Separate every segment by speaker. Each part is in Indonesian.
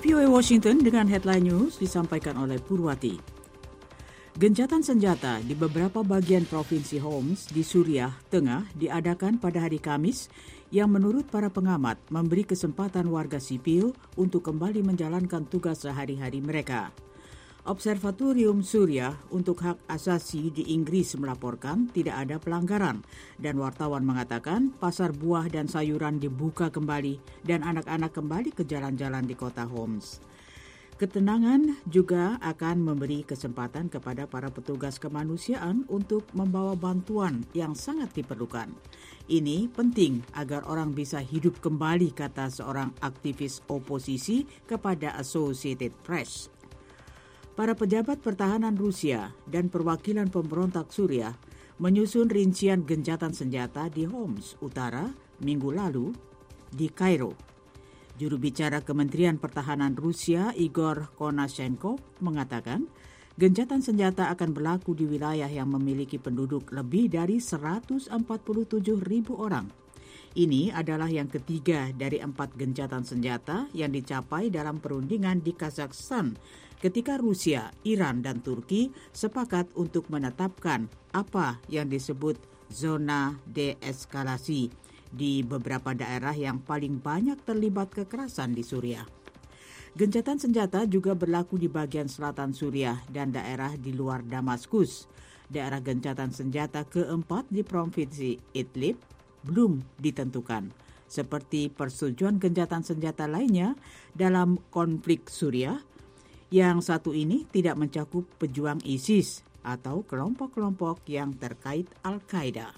Speaker 1: VOA Washington dengan headline news disampaikan oleh Purwati. Gencatan senjata di beberapa bagian provinsi Homs di Suriah Tengah diadakan pada hari Kamis yang menurut para pengamat memberi kesempatan warga sipil untuk kembali menjalankan tugas sehari-hari mereka. Observatorium Suriah untuk Hak Asasi di Inggris melaporkan tidak ada pelanggaran dan wartawan mengatakan pasar buah dan sayuran dibuka kembali dan anak-anak kembali ke jalan-jalan di kota Homs. Ketenangan juga akan memberi kesempatan kepada para petugas kemanusiaan untuk membawa bantuan yang sangat diperlukan. Ini penting agar orang bisa hidup kembali, kata seorang aktivis oposisi kepada Associated Press. Para pejabat pertahanan Rusia dan perwakilan pemberontak Suriah menyusun rincian gencatan senjata di Homs Utara minggu lalu di Kairo. Juru bicara Kementerian Pertahanan Rusia Igor Konashenkov mengatakan gencatan senjata akan berlaku di wilayah yang memiliki penduduk lebih dari 147.000 orang. Ini adalah yang ketiga dari 4 gencatan senjata yang dicapai dalam perundingan di Kazakhstan ketika Rusia, Iran, dan Turki sepakat untuk menetapkan apa yang disebut zona deeskalasi di beberapa daerah yang paling banyak terlibat kekerasan di Suriah. Gencatan senjata juga berlaku di bagian selatan Suriah dan daerah di luar Damaskus. Daerah gencatan senjata keempat di provinsi Idlib belum ditentukan, seperti persetujuan gencatan senjata lainnya dalam konflik Suriah. Yang satu ini tidak mencakup pejuang ISIS atau kelompok-kelompok yang terkait Al-Qaeda.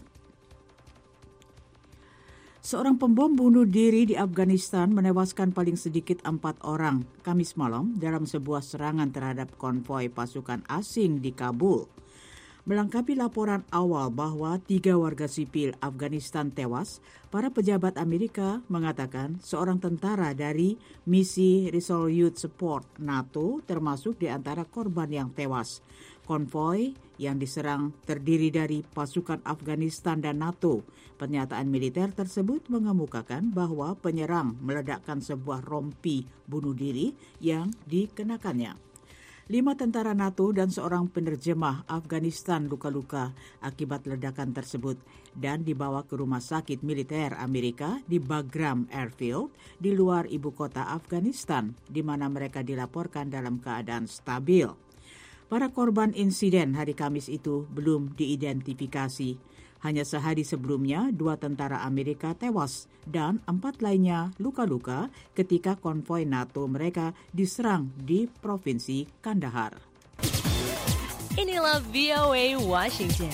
Speaker 1: Seorang pembom bunuh diri di Afghanistan menewaskan paling sedikit 4 orang Kamis malam dalam sebuah serangan terhadap konvoi pasukan asing di Kabul. Melengkapi laporan awal bahwa 3 warga sipil Afghanistan tewas, para pejabat Amerika mengatakan seorang tentara dari misi Resolute Support NATO termasuk di antara korban yang tewas. Konvoi yang diserang terdiri dari pasukan Afghanistan dan NATO. Pernyataan militer tersebut mengemukakan bahwa penyerang meledakkan sebuah rompi bunuh diri yang dikenakannya. 5 tentara NATO dan seorang penerjemah Afghanistan luka-luka akibat ledakan tersebut dan dibawa ke rumah sakit militer Amerika di Bagram Airfield di luar ibu kota Afghanistan, di mana mereka dilaporkan dalam keadaan stabil. Para korban insiden hari Kamis itu belum diidentifikasi. Hanya sehari sebelumnya, 2 tentara Amerika tewas dan 4 lainnya luka-luka ketika konvoi NATO mereka diserang di Provinsi Kandahar.
Speaker 2: Inilah VOA Washington.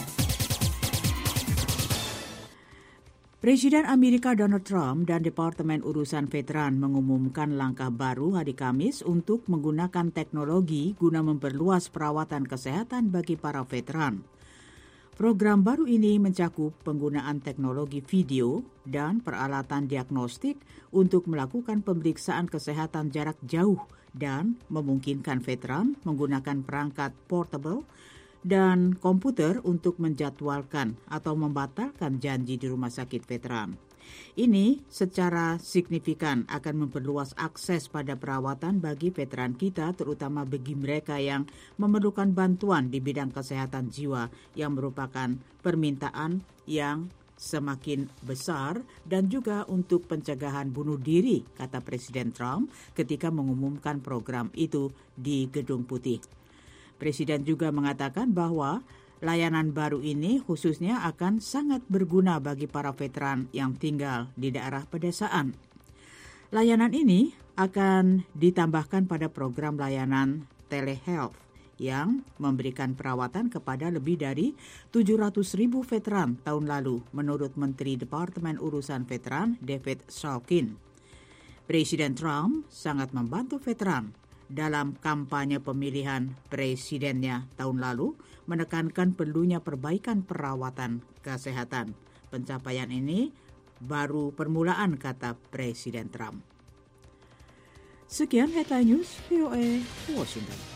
Speaker 1: Presiden Amerika Donald Trump dan Departemen Urusan Veteran mengumumkan langkah baru hari Kamis untuk menggunakan teknologi guna memperluas perawatan kesehatan bagi para veteran. Program baru ini mencakup penggunaan teknologi video dan peralatan diagnostik untuk melakukan pemeriksaan kesehatan jarak jauh dan memungkinkan veteran menggunakan perangkat portable dan komputer untuk menjadwalkan atau membatalkan janji di rumah sakit veteran. Ini secara signifikan akan memperluas akses pada perawatan bagi veteran kita, terutama bagi mereka yang memerlukan bantuan di bidang kesehatan jiwa yang merupakan permintaan yang semakin besar dan juga untuk pencegahan bunuh diri, kata Presiden Trump ketika mengumumkan program itu di Gedung Putih. Presiden juga mengatakan bahwa layanan baru ini khususnya akan sangat berguna bagi para veteran yang tinggal di daerah pedesaan. Layanan ini akan ditambahkan pada program layanan telehealth yang memberikan perawatan kepada lebih dari 700.000 veteran tahun lalu, menurut Menteri Departemen Urusan Veteran David Shulkin. Presiden Trump sangat membantu veteran dalam kampanye pemilihan presidennya tahun lalu, menekankan perlunya perbaikan perawatan kesehatan. Pencapaian ini baru permulaan, kata Presiden Trump. Sekian Headline News VOA Washington.